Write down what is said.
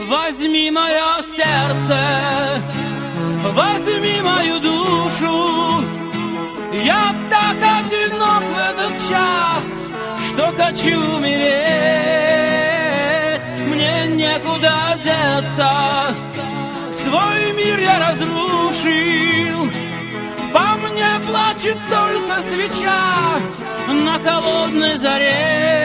Возьми мое сердце, возьми мою душу. Я так одинок в этот час, что хочу умереть. Мне некуда деться, свой мир я разрушил. По мне плачет только свеча на холодной заре.